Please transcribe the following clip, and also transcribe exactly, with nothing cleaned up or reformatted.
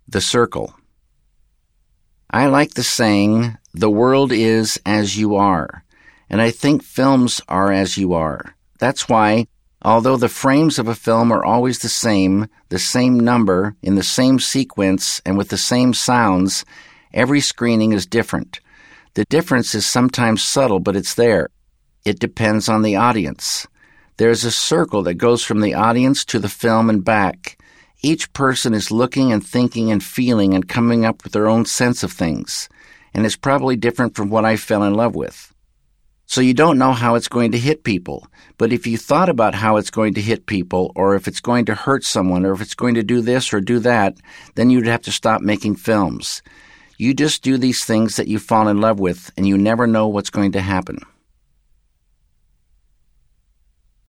The Circle. I like the saying, "The world is as you are," and I think films are as you are. That's why, although the frames of a film are always the same, the same number, in the same sequence, and with the same sounds, every screening is different. The difference is sometimes subtle, but it's there. It depends on the audience. There's a circle that goes from the audience to the film and back. Each person is looking and thinking and feeling and coming up with their own sense of things, and it's probably different from what I fell in love with. So you don't know how it's going to hit people, but if you thought about how it's going to hit people, or if it's going to hurt someone, or if it's going to do this or do that, then you'd have to stop making films. You just do these things that you fall in love with, and you never know what's going to happen.